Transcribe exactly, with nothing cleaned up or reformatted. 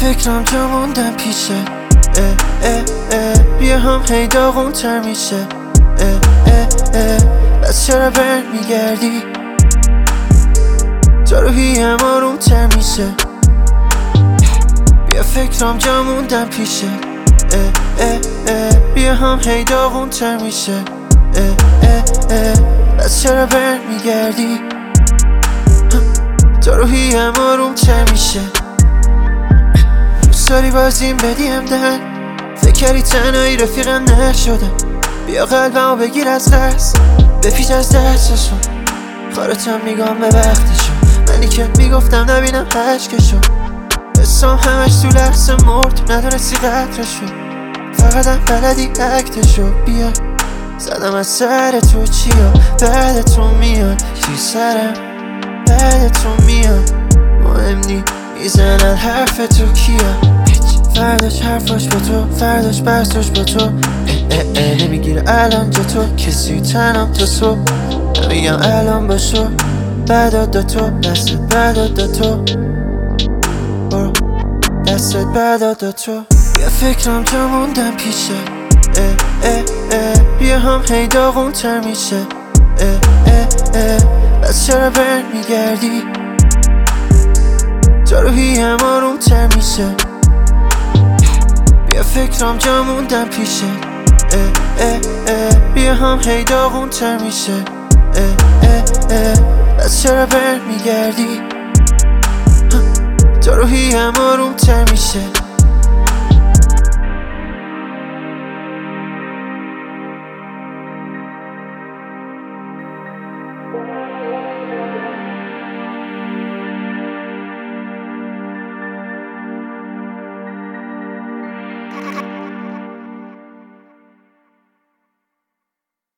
فکرم جا موندم پیشه اه اه اه بیا هم هی داغون تر میشه اه اه اه بس چرا بر میگردی تا روحیم آروم تر میشه بیا فکرم جا موندم پیشه اه اه اه بیا هم هی داغون تر میشه اه اه اه بس چرا بر میگردی تا روحیم آروم تر میشه دوست داری بازیم بدیم دن فکر کردی تنهایی رفیقم نشدم بیا قلبمو بگیر از دست بپیچ از دستشون خارتم میگم به وقتشون منی که میگفتم نبینم هشکشون حسام همش تو لحظه مرد ندونستی قدرشون فقطم بلدی اکتشو بیا زدم از سر تو چیا بعد تو میاد چی سرم بعد تو میاد مهم نی میزنن حرف تو کیا فرداش حرفاش با تو فرداش بحثاش با تو اه اه اه نمیگیره الان جا تو کسی تنم تا صبح نمیگم الان باشو بعداد دا تو دستت بعداد دا تو برو دستت بعداد دا تو بیا فکرم جا موندم پیشه اه اه اه بیا هم هی داغون تر میشه اه اه اه بس چرا بر میگردی تا روحیم آروم تر میشه بیا فکرم جا موندم پیشه اه اه اه بیا هم هی داغون تر میشه اه اه اه بس چرا بر میگردی تا روحیم آروم تر میشه